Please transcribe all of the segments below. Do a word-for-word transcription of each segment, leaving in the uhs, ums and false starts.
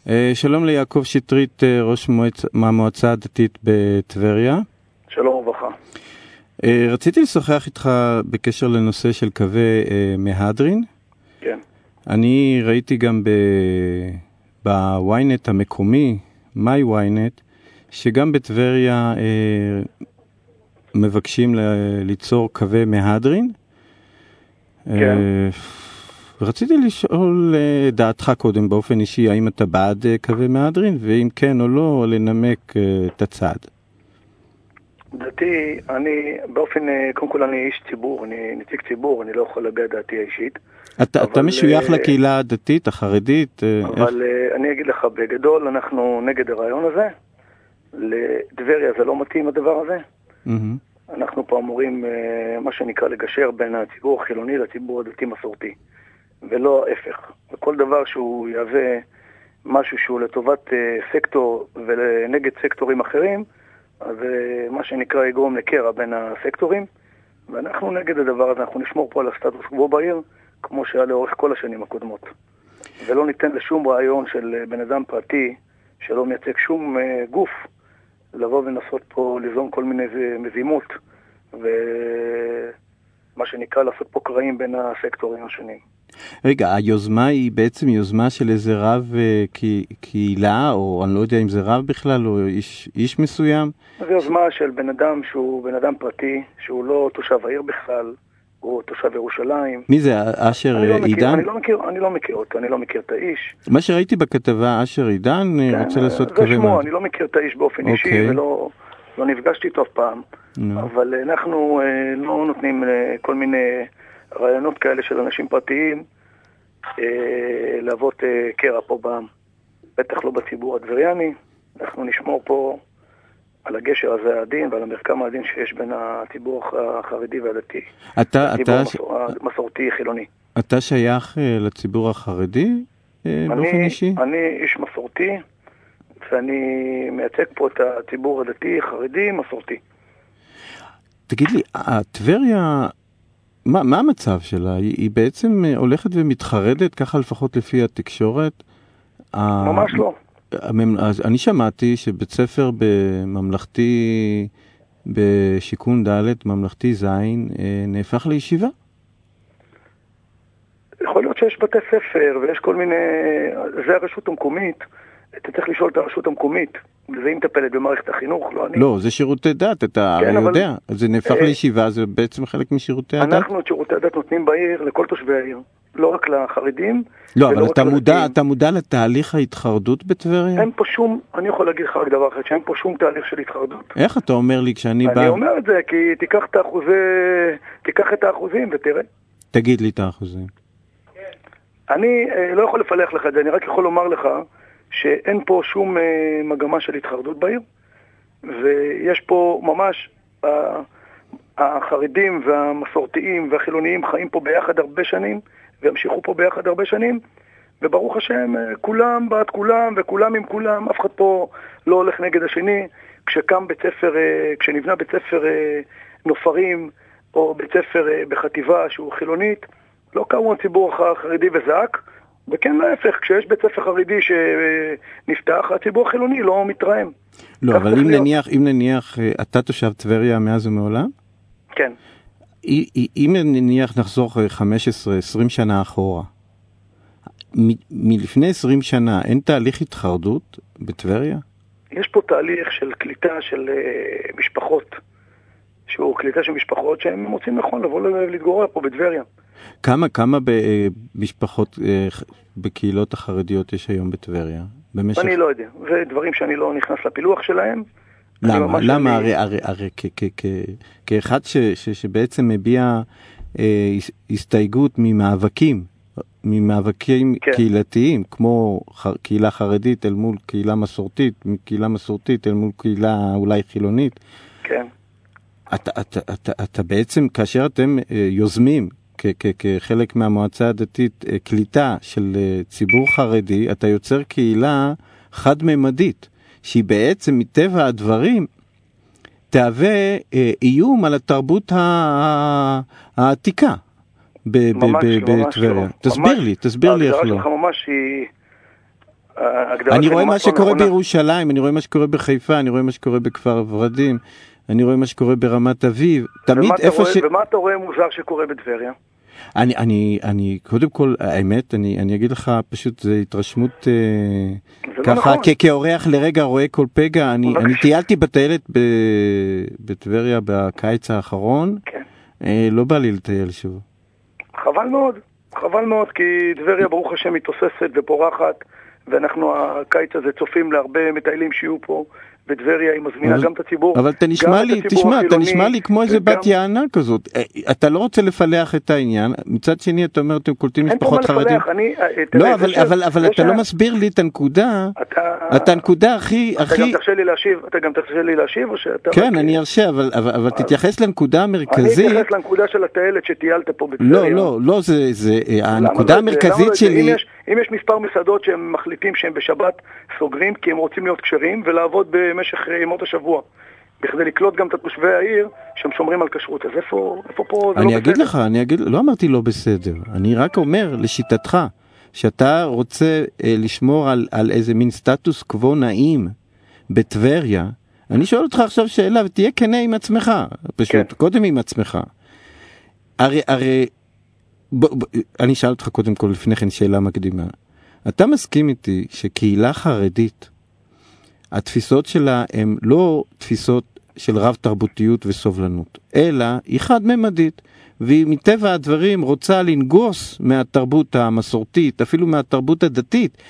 שלום ליעקב שטרית, ראש המועצה הדתית בטבריה. שלום וברכה. רציתי לשוחח איתך בקשר לנושא של קווי מהדרין. כן. אני ראיתי גם בוויינט המקומי, מיי וויינט, שגם בטבריה מבקשים ליצור קווי מהדרין. כן. רציתי לשאול דעתך קודם באופן אישי, האם אתה בעד קווי מהדרין, ואם כן או לא, לנמק את הצעד. דעתי, אני באופן, קודם כל אני איש ציבור, אני נציג ציבור, אני לא יכול להביע דעתי האישית. אתה, אתה משוייך לקהילה הדתית, החרדית? אבל איך? אני אגיד לך, בגדול אנחנו נגד הרעיון הזה. לדבריה זה לא מתאים הדבר הזה. Mm-hmm. אנחנו פה אמורים, מה שנקרא, לגשר בין הציבור החילוני לציבור הדתי מסורתי. ולא ההפך. וכל דבר שהוא יהווה משהו שהוא לטובת סקטור ונגד סקטורים אחרים, אז מה שנקרא יגרום לקרע בין הסקטורים, ואנחנו נגד הדבר הזה, אנחנו נשמור פה על הסטטוס קוו בעיר, כמו שהיה לאורך כל השנים הקודמות. ולא ניתן לשום רעיון של בן אדם פרטי, שלא מייצג שום גוף, לבוא ונסות פה ליזום כל מיני מזימות, ומה שנקרא לעשות פה קרעים בין הסקטורים השונים. רגע, היוזמה היא בעצם יוזמה של איזה רב קהילה, או אני לא יודע אם זה רב בכלל, או איש, איש מסוים? זו יוזמה של בן אדם שהוא בן אדם פרטי, שהוא לא תושב העיר בכלל, הוא תושב ירושלים. מי זה, אשר עידן? אני לא מכיר, אני לא מכיר אותו, אני לא מכיר את האיש. מה שראיתי בכתבה, אשר עידן רוצה לעשות קווי מהדרין. זה שמו, אני לא מכיר את האיש באופן אישי, ולא לא נפגשתי איתו אף פעם. אבל אנחנו לא נותנים כל מיני רעיונות כאלה של אנשים פרטיים להוות קרע פה בעם. בטח לא בציבור הטבריאני. אנחנו נשמור פה על הגשר הזה העדין ועל המרקם העדין שיש בין הציבור החרדי והדתי. אתה, אתה... המסורתי חילוני. אתה שייך לציבור החרדי באופן אישי? אני איש מסורתי, ואני מייצג פה את הציבור הדתי, חרדי, מסורתי. תגיד לי, הטבריה, מה, מה המצב שלה? היא, היא בעצם הולכת ומתחרדת, ככה לפחות לפי התקשורת? ממש לא. אני שמעתי שבית ספר בממלכתי, בשיקון ד' ממלכתי זין, נהפך לישיבה? יכול להיות שיש בתי ספר ויש כל מיני, זה הרשות המקומית, אתה צריך לשאול את הרשות המקומית, וזה היא מטפלת במערכת החינוך, לא אני. לא, זה שירותי דת, אתה הרי יודע, זה נהפך לישיבה, זה בעצם חלק משירותי הדת? אנחנו את שירותי הדת נותנים בעיר לכל תושבי העיר. לא רק לחרדים. לא, אבל אתה מודע, אתה מודע לתהליך ההתחרדות בטבריה? אין פה שום, אני יכול להגיד לך רק דבר אחר, שאין פה שום תהליך של התחרדות. איך אתה אומר לי כשאני בא... אני אומר את זה, כי תיקח את האחוזי, תיקח את האחוזים ותראה. תגיד לי את האחוזים. אני לא יכול לפלח לך את זה, אני רק יכול לומר לך שאין פה שום מגמה של התחרדות בעיר, ויש פה ממש... החרדים והמסורתיים והחילוניים חיים פה ביחד הרבה שנים, והמשיכו פה ביחד הרבה שנים, וברוך השם, כולם בעד כולם, וכולם עם כולם, אף אחד פה לא הולך נגד השני. כשקם בית ספר, כשנבנה בית ספר נופרים, או בית ספר בחטיבה שהוא חילונית, לא קמו הציבור החרדי וזעק, וכן להפך, כשיש בית ספר חרדי שנפתח, הציבור החילוני לא מתרעם. לא, אבל אם נניח, אם נניח, אתה תושב טבריה מאז ומעולם? כן. אם נניח נחזור חמש עשרה עשרים שנה אחורה, מלפני עשרים שנה אין תהליך התחרדות בטבריה? יש פה תהליך של קליטה של משפחות, שהוא קליטה של משפחות שהם מוצאים נכון לבוא להתגורר פה בטבריה. כמה, כמה במשפחות, בקהילות החרדיות יש היום בטבריה? במשך... אני לא יודע. זה דברים שאני לא נכנס לפילוח שלהם. למה? למה? הרי, הרי, הרי כ, כ, כ, כאחד ש, ש, שבעצם מביע אה, הסתייגות ממאבקים, ממאבקים כן. קהילתיים, כמו ח, קהילה חרדית אל מול קהילה מסורתית, קהילה מסורתית אל מול קהילה אולי חילונית. כן. אתה, אתה, אתה, אתה בעצם, כאשר אתם אה, יוזמים, כ, כ, כחלק מהמועצה הדתית, אה, קליטה של אה, ציבור חרדי, אתה יוצר קהילה חד-ממדית. שהיא בעצם מטבע הדברים תהווה אה, איום על התרבות העתיקה בטבריה. תסביר לי, תסביר לי איך לא. ההגדרה שלך ממש היא, אני רואה מה שקורה בירושלים, אני רואה מה שקורה בחיפה, אני רואה מה שקורה בכפר ורדים, אני רואה מה שקורה ברמת אביב. תמיד איפה ש... ומה אתה רואה מוזר שקורה בטבריה? אני, אני, אני, קודם כל, האמת, אני, אני אגיד לך, פשוט זה התרשמות אה, ככה, נכון. כ- כאורח לרגע רואה כל פגע. אני, אני טיילתי בטיילת ב, בטבריה בקיץ האחרון, כן. אה, לא בא לי לטייל שוב. חבל מאוד, חבל מאוד, כי טבריה ברוך השם מתוססת ופורחת, ואנחנו הקיץ הזה צופים להרבה מטיילים שיהיו פה, בטבריה היא מזמינה אבל, גם את הציבור. אבל אתה נשמע לי, תשמע, אתה נשמע לי כמו איזה בת יענה כזאת. אתה לא רוצה לפלח את העניין, מצד שני אתה אומר, אתם קולטים משפחות חרדים. אני, לא, אבל, אבל, אבל אתה לא מסביר לי את הנקודה, את הנקודה הכי, אתה הכי... גם תרשה לי להשיב, אתה גם תרשה לי להשיב, או שאתה... כן, אני ארשה, אבל, אבל, אבל תתייחס לנקודה המרכזית... אני אתייחס לנקודה של הטיילת שטיילת פה בטבריה. לא, לא, לא, זה, זה, הנקודה המרכזית שלי... אם יש מספר מסעדות שהם מחליטים שהם בשבת סוגרים כי הם רוצים להיות כשרים ולעבוד במשך ימות השבוע, בכדי לקלוט גם את תושבי העיר שהם שומרים על כשרות. אז איפה, איפה פה זה לא בסדר? אני אגיד לך, אני אגיד, לא אמרתי לא בסדר. אני רק אומר לשיטתך, שאתה רוצה אה, לשמור על, על איזה מין סטטוס קוו נעים בטבריה. אני שואל אותך עכשיו שאלה, ותהיה כנה עם עצמך, פשוט, כן. קודם עם עצמך. הרי, הרי, ב, ב, אני שאל אותך קודם כל לפני כן שאלה מקדימה. אתה מסכים איתי שקהילה חרדית, התפיסות שלה הן לא תפיסות של רב תרבותיות וסובלנות, אלא היא חד-ממדית, והיא מטבע הדברים רוצה לנגוס מהתרבות המסורתית, אפילו מהתרבות הדתית,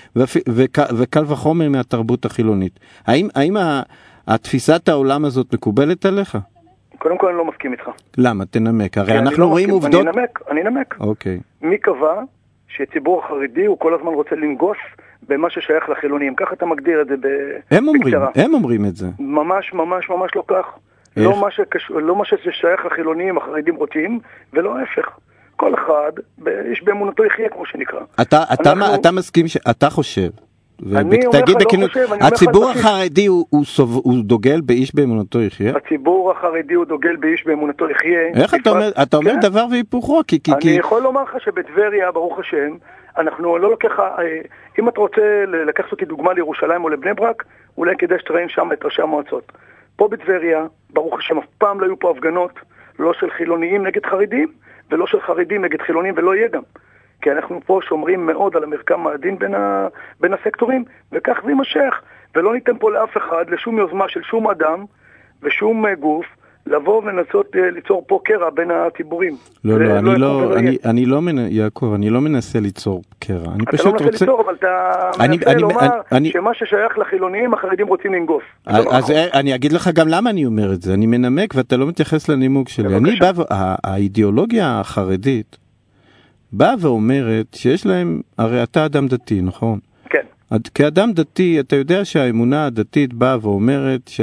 וקל וחומר מהתרבות החילונית. האם, האם התפיסת העולם הזאת מקובלת עליך? קודם כל אני לא מסכים איתך. למה? תנמק. הרי אנחנו לא רואים עובדות... אני נמק, אני נמק. אוקיי. מי קבע שציבור החרדי הוא כל הזמן רוצה לנגוס במה ששייך לחילונים? ככה אתה מגדיר את זה בקצרה. הם אומרים, הם אומרים את זה. ממש, ממש, ממש לא כך. לא מה, שקש... לא מה ששייך לחילונים, החרדים רוצים, ולא ההפך. כל אחד, יש באמונתו יחיה, כמו שנקרא. אתה, אתה, אנחנו... אתה מסכים שאתה חושב, אני אומר לך לא חושב, אני הציבור החרדי הוא, הוא, סוב, הוא דוגל באיש באמונתו יחיה? הציבור החרדי הוא דוגל באיש באמונתו יחיה. איך אתה אומר, אתה אומר כן? דבר והיפוכו? כי, כי, אני כי... יכול לומר לך שבטבריה, ברוך השם, אנחנו לא לוקח, אם אתה רוצה לקחת אותי דוגמה לירושלים או לבני ברק, אולי כדאי שתראין שם את ראשי המועצות. פה בטבריה, ברוך השם, אף פעם לא היו פה הפגנות, לא של חילוניים נגד חרדים, ולא של חרדים נגד חילונים, ולא יהיה גם. כי אנחנו פה שומרים מאוד על המרקם העדין בין, ה... בין הסקטורים, וכך זה יימשך. ולא ניתן פה לאף אחד, לשום יוזמה של שום אדם ושום גוף, לבוא ולנסות ליצור פה קרע בין הציבורים. לא, לא, אני לא, אני, אני לא, יעקב, אני לא מנסה ליצור קרע. אני פשוט רוצה... אתה לא מנסה ליצור, אבל אתה מנסה לומר שמה ששייך לחילונים, החרדים רוצים לנגוס. אז אני אגיד לך גם למה אני אומר את זה. אני מנמק ואתה לא מתייחס לנימוק שלי. אני בא, האידיאולוגיה החרדית באה ואומרת שיש להם, הרי אתה אדם דתי, נכון? כן. כאדם דתי, אתה יודע שהאמונה הדתית באה ואומרת ש...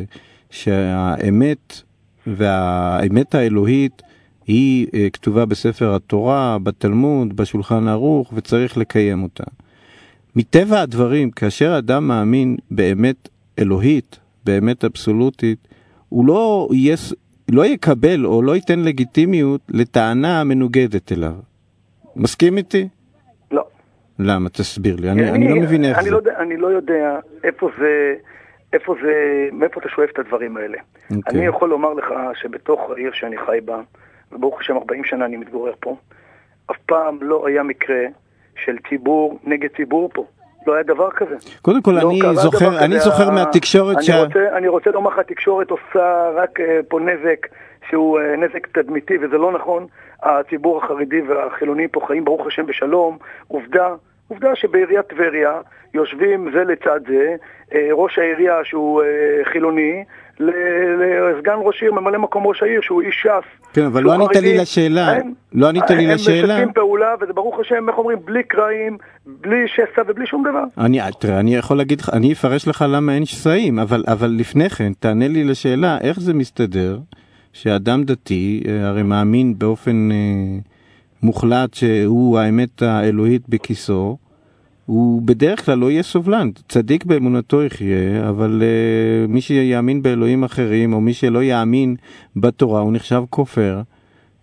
שהאמת והאמת האלוהית היא כתובה בספר התורה, בתלמוד, בשולחן ערוך, וצריך לקיים אותה. מטבע הדברים, כאשר אדם מאמין באמת אלוהית, באמת אבסולוטית, הוא לא, יש, לא יקבל או לא ייתן לגיטימיות לטענה מנוגדת אליו. מסכים איתי? לא. למה? תסביר לי. אני, אני, אני לא מבין איך אני זה. לא, אני לא יודע איפה זה... איפה זה, מאיפה אתה שואף את הדברים האלה? Okay. אני יכול לומר לך שבתוך העיר שאני חי בה, וברוך השם ארבעים שנה אני מתגורר פה, אף פעם לא היה מקרה של ציבור נגד ציבור פה. לא היה דבר כזה. קודם כל, לא אני זוכר, אני זוכר מהתקשורת אני שה... רוצה, אני רוצה לומר לך, התקשורת עושה רק פה נזק, שהוא נזק תדמיתי, וזה לא נכון. הציבור החרדי והחילוני פה חיים ברוך השם בשלום. עובדה, עובדה שבעיריית טבריה יושבים זה לצד זה, ראש העירייה שהוא חילוני, לסגן ראש עיר, ממלא מקום ראש העיר שהוא איש ש"ס. כן, אבל לא ענית לי לשאלה. לא ענית לי לשאלה. הם משתפים פעולה, וזה ברוך השם, איך אומרים, בלי קרעים, בלי שסע ובלי שום דבר. אני, תראה, אני יכול להגיד לך, אני אפרש לך למה אין שסעים, אבל, אבל לפני כן, תענה לי לשאלה, איך זה מסתדר שאדם דתי, הרי מאמין באופן אה, מוחלט שהוא האמת האלוהית בכיסו, הוא בדרך כלל לא יהיה סובלן, צדיק באמונתו יחיה, אבל uh, מי שיאמין באלוהים אחרים, או מי שלא יאמין בתורה, הוא נחשב כופר.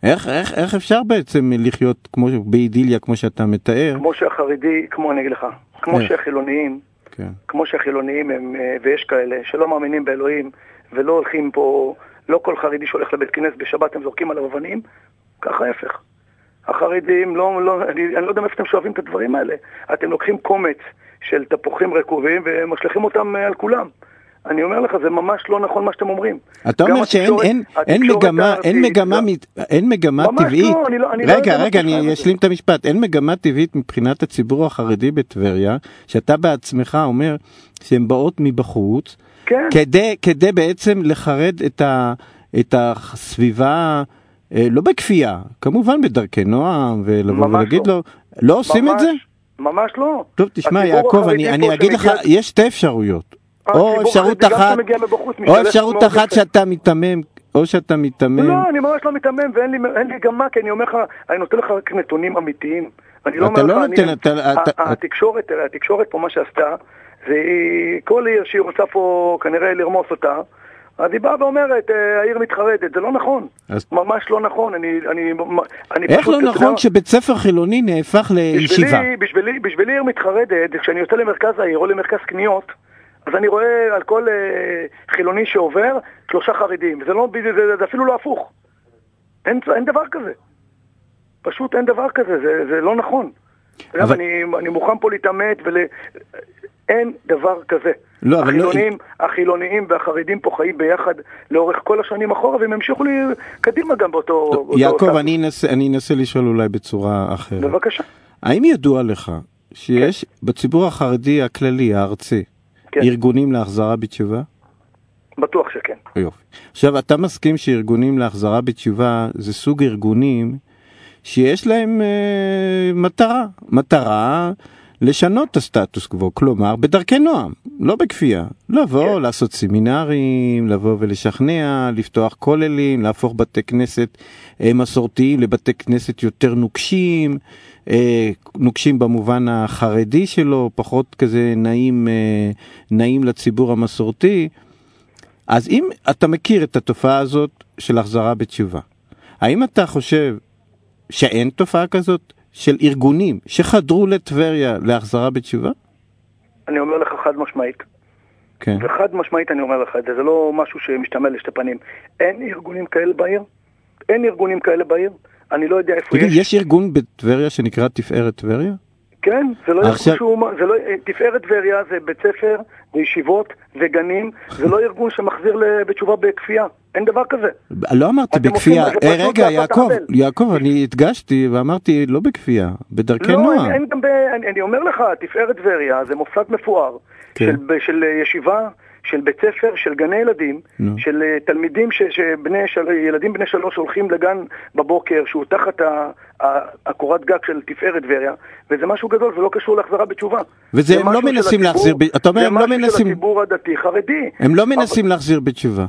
איך, איך, איך אפשר בעצם לחיות כמו, באידיליה כמו שאתה מתאר? כמו שהחרדי, כמו אני אגיד לך, כמו איך? שהחילוניים, כן. כמו שהחילוניים הם, ויש כאלה שלא מאמינים באלוהים, ולא הולכים פה, לא כל חרדי שהולך לבית כנסת בשבת הם זורקים עליו אבנים, ככה ההפך. החרדים, לא, לא, אני, אני לא יודע איפה אתם שואבים את הדברים האלה. אתם לוקחים קומץ של תפוחים רקובים ומשליכים אותם על כולם. אני אומר לך, זה ממש לא נכון מה שאתם אומרים. אתה אומר שאין אין, אין מגמה, אין מגמה, אין מגמה טבעית. לא, אני לא, אני רגע, לא רגע, אני אשלים את המשפט. אין מגמה טבעית מבחינת הציבור החרדי בטבריה, שאתה בעצמך אומר שהן באות מבחוץ, כן. כדי, כדי בעצם לחרד את ה, את הסביבה, לא בכפייה, כמובן בדרכי נועם, ולבוא ולהגיד לו, לא עושים את זה? ממש לא. טוב, תשמע, יעקב, אני, אני אגיד לך, יש שתי אפשרויות. או אפשרות אחת, או אפשרות אחת שאתה מתאמם, או שאתה מתאמם. לא, אני ממש לא מתאמם, ואין לי, אין לי גם מה, כי אני אומר לך, אני נותן לך נתונים אמיתיים. אני לא אומר לך, התקשורת, התקשורת פה מה שעשתה, זה כל עיר שהיא רוצה פה כנראה לרמוס אותה, אז היא באה ואומרת, העיר מתחרדת, זה לא נכון, ממש לא נכון. איך לא נכון שבית ספר חילוני נהפך לישיבה? בשבילי עיר מתחרדת, כשאני יוצא למרכז העיר או למרכז קניות, אז אני רואה על כל חילוני שעובר שלושה חרדים, זה אפילו לא הפוך, אין דבר כזה, פשוט אין דבר כזה, זה לא נכון. אני מוכן פה להתאמת, אין דבר כזה. החילוניים והחרדים פה חיים ביחד לאורך כל השנים אחורה, והם המשיכו לי קדימה גם באותו... יעקב, אני אנסה לשאול אולי בצורה אחרת. בבקשה. האם ידוע לך שיש בציבור החרדי הכללי, הארצי, ארגונים להחזרה בתשובה? בטוח שכן. יופי. עכשיו, אתה מסכים שארגונים להחזרה בתשובה זה סוג ארגונים שיש להם אה, מטרה, מטרה לשנות את הסטטוס קוו, כלומר, בדרכי נועם, לא בכפייה. לבוא, כן. לעשות סמינרים, לבוא ולשכנע, לפתוח כוללים, להפוך בתי כנסת אה, מסורתיים לבתי כנסת יותר נוקשים, אה, נוקשים במובן החרדי שלו, פחות כזה נעים, אה, נעים לציבור המסורתי. אז אם אתה מכיר את התופעה הזאת של החזרה בתשובה, האם אתה חושב שאין תופעה כזאת של ארגונים שחדרו לטבריה להחזרה בתשובה? אני אומר לך חד משמעית. כן. וחד משמעית אני אומר לך את זה, זה לא משהו שמשתמע לשתי פנים. אין ארגונים כאלה בעיר? אין ארגונים כאלה בעיר? אני לא יודע איפה תגיד, יש. יש ארגון בטבריה שנקרא תפארת טבריה? כן, זה לא עכשיו... ארגון שהוא, זה לא, תפארת טבריה זה בית ספר, וישיבות וגנים, זה לא ארגון שמחזיר בתשובה בכפייה. אין דבר כזה. לא אמרתי בכפייה. רגע, יעקב, יעקב, אני הדגשתי ואמרתי לא בכפייה, בדרכי נועם. לא, אין גם ב... אני אומר לך, תפארת טבריה זה מופלט מפואר של, של ישיבה, של בית ספר, של גני ילדים, no. של תלמידים, ש, שבני, של, ילדים בני שלוש הולכים לגן בבוקר, שהוא תחת הקורת גג של תפארת טבריה, וזה משהו גדול, ולא קשור להחזרה בתשובה. וזה הם לא מנסים להחזיר, אתה אומר, הם לא מנסים... זה משהו של הציבור הדתי, חרדי. הם לא מנסים להחזיר בתשובה.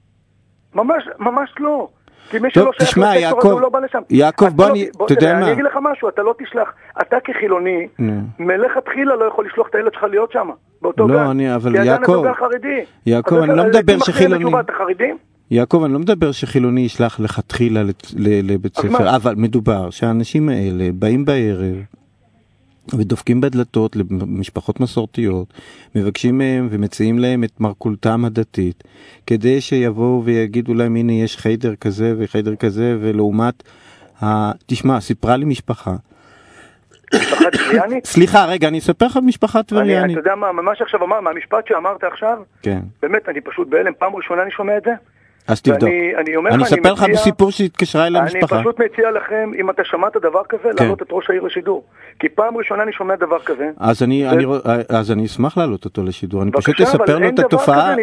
ממש, ממש לא. טוב, תשמע, יעקב, יעקב, בוא אני, אתה יודע מה? אני אגיד לך משהו, אתה לא תשלח, אתה כחילוני, מלך התחילה לא יכול לשלוח את הילד שלך להיות שם, באותו גן. לא, אני, אבל יעקב, יעקב, אני לא מדבר שחילוני, יעקב, אני לא מדבר שחילוני ישלח לך תחילה לבית ספר, אבל מדובר שהאנשים האלה באים בערב, ודופקים בדלתות למשפחות מסורתיות, מבקשים מהם ומציעים להם את מרכולתם הדתית, כדי שיבואו ויגידו להם, הנה יש חיידר כזה וחיידר כזה, ולעומת, ה... תשמע, סיפרה לי משפחה. משפחה טבריאנית? סליחה, רגע, אני אספר לך משפחה טבריאנית. אתה יודע מה, ממש עכשיו אמר, מהמשפט שאמרת עכשיו, כן. באמת, אני פשוט בהלם, פעם ראשונה אני שומע את זה. אז תבדוק. אני אספר לך בסיפור שהתקשרה אל המשפחה. אני פשוט מציע לכם, אם אתה שמעת דבר כזה, להעלות את ראש העיר לשידור. כי פעם ראשונה אני שומע דבר כזה. אז אני אשמח להעלות אותו לשידור. אני פשוט אספר לו את התופעה.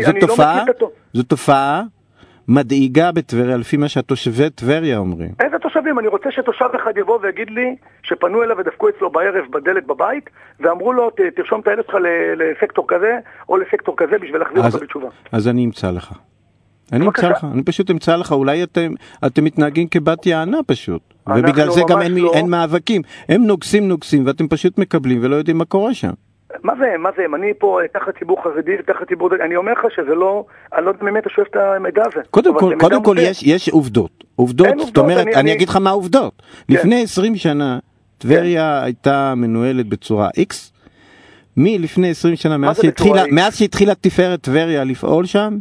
זו תופעה מדאיגה בטבריה, לפי מה שהתושבי טבריה אומרים. איזה תושבים? אני רוצה שתושב אחד יבוא ויגיד לי שפנו אליו ודפקו אצלו בערב בדלת בבית, ואמרו לו, תרשום את הילד שלך לסקטור כזה, או לסקטור כזה, בשביל להחזיר אותו בתשובה. אז אני אמצא לך. אני אמצא לך, אני פשוט אמצא לך, אולי אתם, אתם מתנהגים כבת יענה פשוט, ובגלל זה גם אין, אין מאבקים, הם נוגסים נוגסים, ואתם פשוט מקבלים ולא יודעים מה קורה שם. מה זה, מה זה, אני פה תחת ציבור חרדי, תחת ציבור, אני אומר לך שזה לא, אני לא יודע באמת שואף את המידע הזה. קודם כל, קודם כל יש, יש עובדות. עובדות, זאת אומרת, אני אגיד לך מה העובדות. לפני עשרים שנה, טבריה הייתה מנוהלת בצורה X, מלפני עשרים שנה, מאז שהתחילה תפארת טבריה לפעול שם,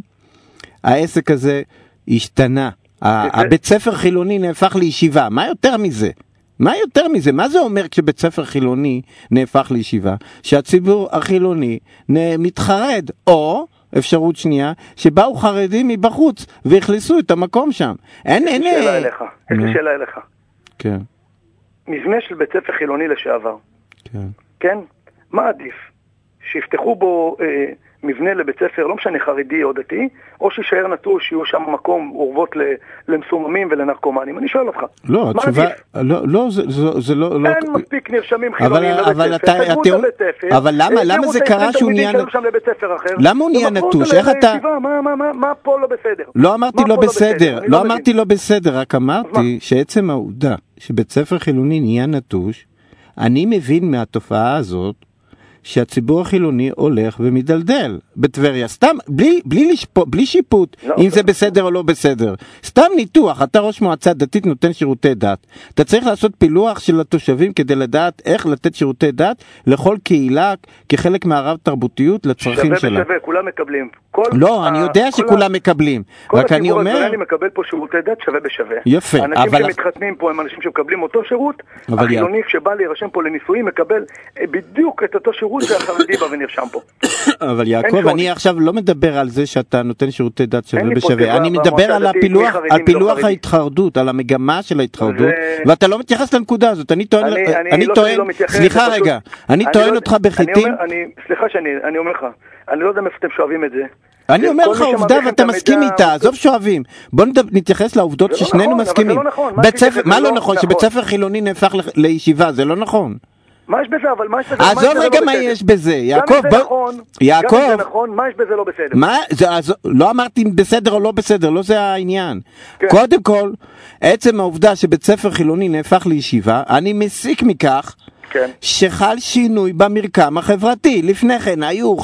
העסק הזה השתנה. הבית ספר חילוני נהפך לישיבה. מה יותר מזה? מה יותר מזה? מה זה אומר כשבית ספר חילוני נהפך לישיבה? שהציבור החילוני מתחרד, או אפשרות שנייה, שבאו חרדים מבחוץ והכניסו את המקום שם. אין, אין... יש לי שאלה אליך. יש לי שאלה אליך. כן. מבנה של בית ספר חילוני לשעבר. כן. כן? מה עדיף? שיפתחו בו אה, מבנה לבית ספר, לא משנה חרדי או דתי, או שישאר נטוש, שיהיו שם מקום אורוות למסוממים ולנרקומנים. אני שואל אותך. לא, התשובה, לא, לא, זה, זה, זה לא, לא... אין מספיק נרשמים חילונים לבית ספר. אבל אתה, אתה, אבל למה, למה זה קרה שהוא נהיה... למה הוא נהיה נטוש? איך אתה... מה פה לא בסדר? לא אמרתי לא בסדר, לא אמרתי לא בסדר, רק אמרתי שעצם העובדה שבית ספר חילוני נהיה נטוש, אני מבין מהתופעה הזאת, שהציבור החילוני הולך ומדלדל בטבריה, סתם, בלי, בלי, לשפוט, בלי שיפוט, לא, אם זה בסדר או לא בסדר. סתם ניתוח, אתה ראש מועצה דתית נותן שירותי דת. אתה צריך לעשות פילוח של התושבים כדי לדעת איך לתת שירותי דת לכל קהילה כחלק מהרב תרבותיות לצרכים שלה. שווה בשווה, כולם מקבלים. כל לא, ה... אני יודע שכולם ה... מקבלים. רק אני אומר... כל הציבור מקבל פה שירותי דת שווה בשווה. יפה. האנשים אבל... שמתחתנים פה הם אנשים שמקבלים אותו שירות, החילוני י... כשבא להירשם פה לנישואים מקבל בדיוק את אותו שירות שהחרדי בא ונרשם פה. אבל יעקב, אני עכשיו לא מדבר על זה שאתה נותן שירותי דת שווה בשווה. אני מדבר על הפילוח, על פילוח ההתחרדות, על המגמה של ההתחרדות, ואתה לא מתייחס לנקודה הזאת. אני טוען, אני טוען, סליחה רגע, אני טוען אותך בחיטים. סליחה שאני אומר לך, אני לא יודע איפה אתם שואבים את זה. אני אומר לך עובדה ואתה מסכים איתה, עזוב שואבים. בוא נתייחס לעובדות ששנינו מסכימים. מה לא נכון? שבית ספר חילוני נהפך לישיבה, זה לא נכון. מה יש בזה, אבל מה יש בזה? עזוב רגע מה יש בזה, יעקב, גם אם זה נכון, יעקב, גם אם זה נכון, מה יש בזה לא בסדר? מה, זה, לא אמרתי בסדר או לא בסדר, לא זה העניין. כן. קודם כל, עצם העובדה שבית ספר חילוני נהפך לישיבה, אני מסיק מכך, כן. שחל שינוי במרקם החברתי. לפני כן היו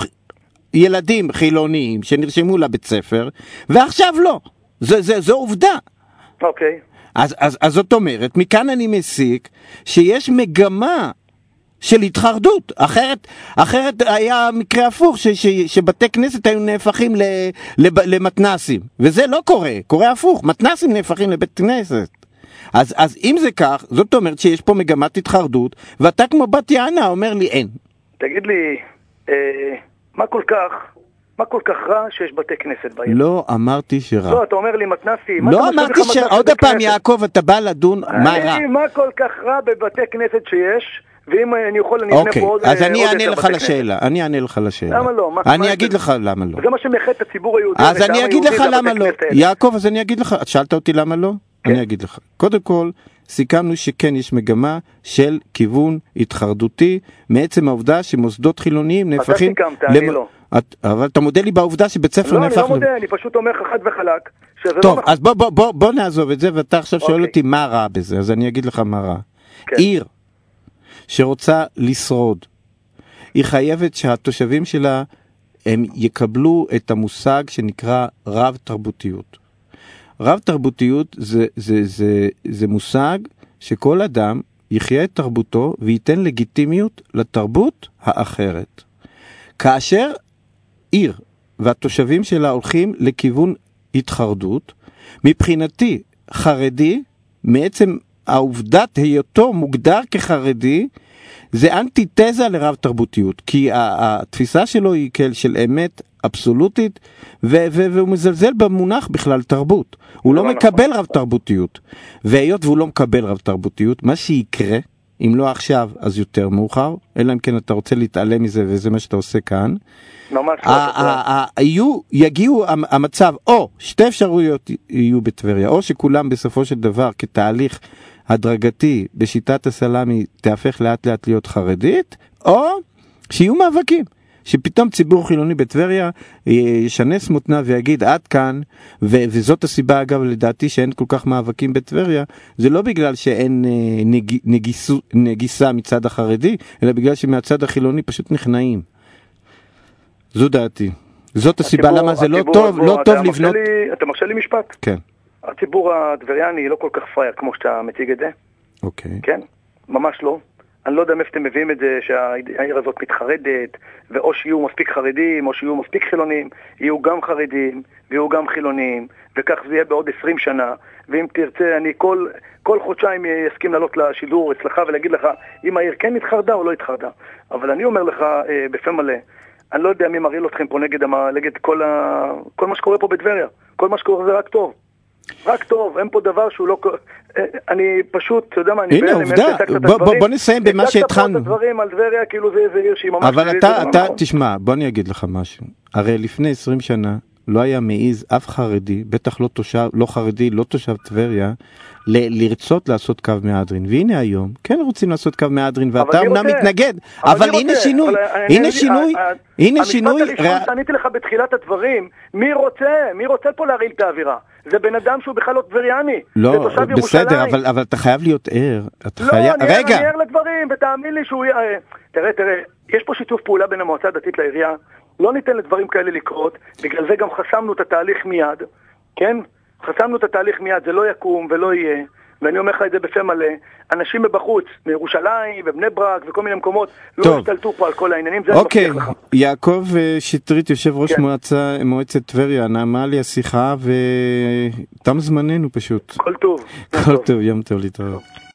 ילדים חילוניים שנרשמו לבית ספר, ועכשיו לא. זה, זה, זו עובדה. אוקיי. אז, אז, אז זאת אומרת, מכאן אני מסיק שיש מגמה של התחרדות. אחרת, אחרת היה מקרה הפוך, ש, ש, שבתי כנסת היו נהפכים ל, לב, למתנסים. וזה לא קורה, קורה הפוך. מתנסים נהפכים לבית כנסת. אז, אז אם זה כך, זאת אומרת שיש פה מגמת התחרדות, ואתה כמו בת יענה אומר לי אין. תגיד לי, אה, מה כל כך... מה כל כך רע שיש בתי כנסת בעיר? לא אמרתי שרע. לא, אתה אומר לי מתנסי. לא אמרתי שרע. עוד הפעם יעקב, אתה בא לדון מה רע. מה כל כך רע בבתי כנסת שיש, ואם אני יכול, אני אבנה פה עוד... אוקיי, אז אני אענה לך לשאלה. אני אענה לך לשאלה. למה לא? אני אגיד לך למה לא. זה מה שמאחד את הציבור היהודי. אז אני אגיד לך למה לא. יעקב, אז אני אגיד לך. שאלת אותי למה לא? אני אגיד לך. קודם כל, סיכמנו שכן יש מגמה של כיוון התחרדותי, מעצם העובדה שמוסדות חילוניים נהפכים... אתה סיכמת, אני לא. את, אבל אתה מודה לי בעובדה שבית ספר לא, נהפך... לא, אני לא מודה, אני פשוט אומר לך חד וחלק שזה טוב, לא נכון. אז בוא, בוא, בוא, בוא נעזוב את זה, ואתה עכשיו שואל אותי מה רע בזה, אז אני אגיד לך מה רע. כן. עיר שרוצה לשרוד, היא חייבת שהתושבים שלה הם יקבלו את המושג שנקרא רב תרבותיות. רב תרבותיות זה, זה, זה, זה מושג שכל אדם יחיה את תרבותו וייתן לגיטימיות לתרבות האחרת. כאשר עיר והתושבים שלה הולכים לכיוון התחרדות, מבחינתי חרדי, מעצם העובדת היותו מוגדר כחרדי, זה אנטיתזה לרב תרבותיות, כי התפיסה שלו היא של אמת אבסולוטית, והוא מזלזל במונח בכלל תרבות. הוא לא מקבל רב תרבותיות. והיות והוא לא מקבל רב תרבותיות, מה שיקרה, אם לא עכשיו, אז יותר מאוחר, אלא אם כן אתה רוצה להתעלם מזה, וזה מה שאתה עושה כאן, יגיעו המצב, או שתי אפשרויות יהיו בטבריה, או שכולם בסופו של דבר כתהליך הדרגתי בשיטת הסלאמי תהפך לאט לאט להיות חרדית, או שיהיו מאבקים. שפתאום ציבור חילוני בטבריה ישנס מותנה ויגיד עד כאן, ו- וזאת הסיבה אגב לדעתי שאין כל כך מאבקים בטבריה, זה לא בגלל שאין נג- נגיסו, נגיסה מצד החרדי, אלא בגלל שמהצד החילוני פשוט נכנעים. זו דעתי. זאת הסיבה למה זה לא טוב, לא טוב לבנות... אתה מרשה לי משפט? כן. הציבור הטבריאני לא כל כך פרייר כמו שאתה מציג את זה. אוקיי. כן? ממש לא. אני לא יודע מאיפה אתם מביאים את זה שהעיר הזאת מתחרדת, ואו שיהיו מספיק חרדים, או שיהיו מספיק חילונים, יהיו גם חרדים, ויהיו גם חילונים, וכך זה יהיה בעוד עשרים שנה, ואם תרצה, אני כל, כל חודשיים יסכים לעלות לשידור אצלך ולהגיד לך אם העיר כן התחרדה או לא התחרדה. אבל אני אומר לך אה, בפה מלא, אני לא יודע מי מרעיל אתכם פה נגד, נגד כל, ה, כל מה שקורה פה בטבריה. כל מה שקורה זה רק טוב. רק טוב, אין פה דבר שהוא לא... אני פשוט, אתה יודע מה, אני... הנה, עובדה, בוא נסיים במה שהתחלנו. את הדברים על טבריה, כאילו זה עיר שהיא ממש... אבל אתה, תשמע, בוא אני אגיד לך משהו. הרי לפני עשרים שנה לא היה מעיז אף חרדי, בטח לא תושב, לא חרדי, לא תושב טבריה, לרצות לעשות קו מהדרין. והנה היום, כן רוצים לעשות קו מהדרין, ואתה אמנם מתנגד, אבל הנה שינוי, הנה שינוי, הנה שינוי... המשפט הראשון שעניתי לך בתחילת הדברים, מי רוצה? מי רוצה פה להרעיל את האווירה? זה בן אדם שהוא בכלל לא טבריאני. לא, בסדר, אבל אתה חייב להיות ער. לא, אני ער לדברים, ותאמין לי שהוא... תראה, תראה, יש פה שיתוף פעולה בין המועצה הדתית לעירייה, לא ניתן לדברים כאלה לקרות, בגלל זה גם חסמנו את התהליך מיד, כן? חסמנו את התהליך מיד, זה לא יקום ולא יהיה, ואני אומר לך את זה בפה מלא, אנשים מבחוץ, מירושלים ובני ברק וכל מיני מקומות, לא השתלטו פה על כל העניינים, זה אוקיי, יעקב שטרית, יושב ראש מועצה, מועצת טבריה, נעמה לי השיחה, ותם זמננו פשוט. כל טוב. כל טוב, יום טוב להתראות.